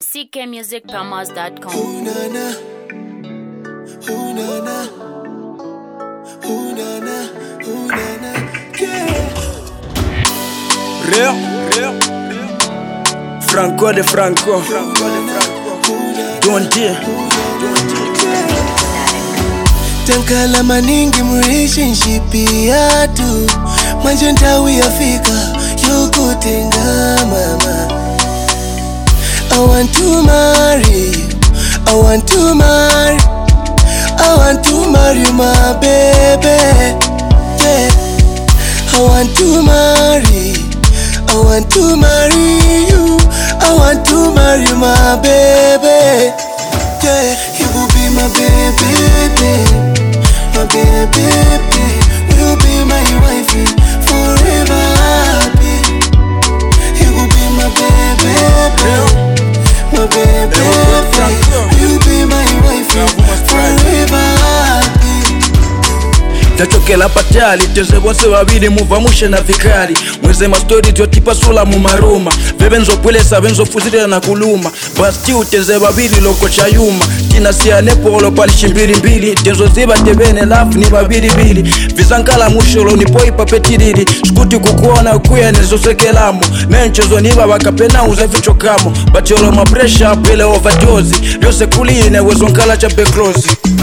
ckmusicpromos.com. Ooh na na, ooh na na, ooh na na, ooh na na, yeah. Real, Franco de Franco, Don't you? Tankala maningi relationship yatu manje ndawi afika yukutenga mama. I want to marry you, I want to marry, I want to marry you, my baby, yeah. I want to marry, I want to marry you, I want to marry you, my baby, yeah. You will be my baby, my baby, will be my wifey forever, happy. You will be my baby, my baby, you be my wife forever, happy. Tachokela patali, teze bose babiri muva mushe na vikari. Mweze mastori tiotipa sula mumaruma. Vebenzo pwelesa, benzo fuzile na kuluma. Basti uteze babiri loko chayuma. Tina siya nepolo palishi mbili mbili. Tenzo ziba tebene lafu ni babiri bili. Vizankala musholo ni poi papetiriri. Skuti kukuona ukuya nezo sekelamo. Menchezo niba wakapena uzaficho kamo. Batiolo mapresha pele overdose. Yose kuline wezonkala chape close.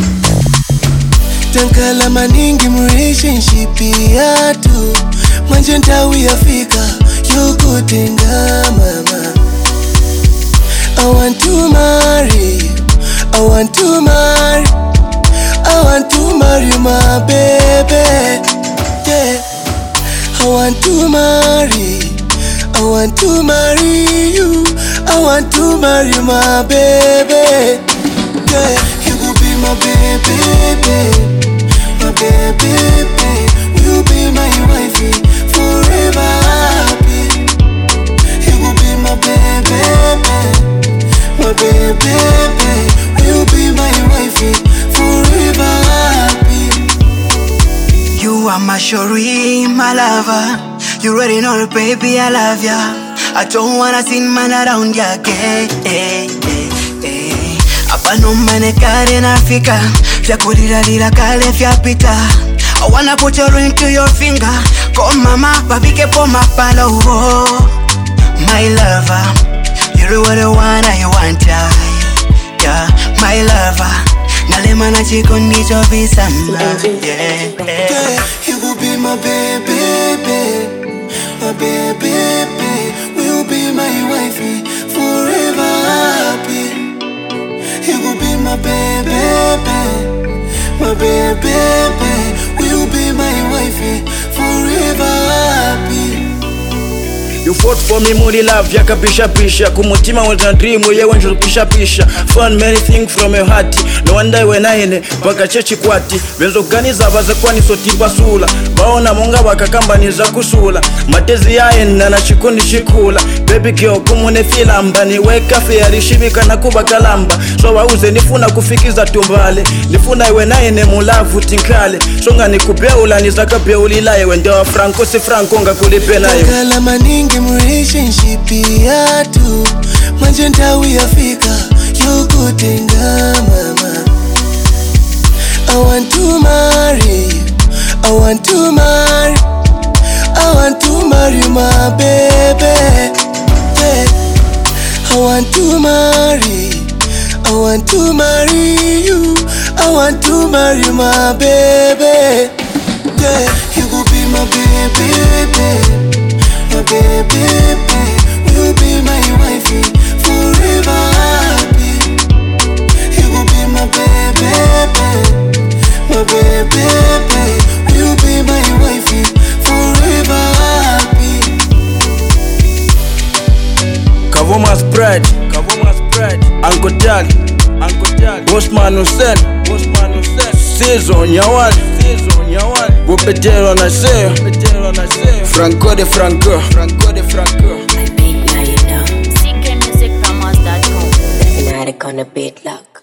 Tankala maningi relationship yatu manje ndawi afika yukutenga mama. I want to marry you, I want to marry, I want to marry you, my baby, yeah. I want to marry, I want to marry you, I want to marry you, my baby, yeah. You will be my baby, my baby, will be my wifey forever, happy. You will be my baby, my baby, will be my wifey forever, happy. You are my shorty, my lover. You already know, baby, I love ya. I don't wanna see man around ya again. Hapa no manekare nafika. Vya kulila kale vya pita. I wanna put your ring to your finger. Come mama, babike po mapalo. My lover, you're what I want ya. Yeah, my lover. Nalema na chiko nicho visama. Yeah. You will be my baby, my baby, will be my wifey forever, happy. You will be my baby, my baby, will be my wifey forever, happy. You fought for me, muri love yaka pisha pisha. Kumutima was a dream, we wenjo pisha pisha. Found many things from your heart. No wonder when I ene, baka chechi kwati. Benzo ganiza baza kwani sotipa sula. Baona monga wakakamba niza kusula. Matezi ya ena na chikundi shikula. Baby girl kumune filamba. Niweka fea shibika na kuba kalamba. So wauze nifuna kufikiza tumbale. Nifuna iwe na ene mulavu tinkale. Songa nikupea ula nizaka pia ulila iwe. Ndewa Franco si Franco nga kulipena iwe. Tankala maningi relationship yatu manje ndawi afika yukutenga mama. I want to marry you, I want to marry, I want to marry you, my baby, yeah. I want to marry, I want to marry you, I want to marry you, my baby, yeah. You will be my baby, my baby, will be my wifey forever, happy. You will be my baby, my baby, will be my wifey forever, happy. Kavoma spread, Uncle Jali, Bossman Hussein, Season Nyawali, Bupetero na Seo, Franco de Franco. ckmusicpromos.com. Fanatic on the beat lock.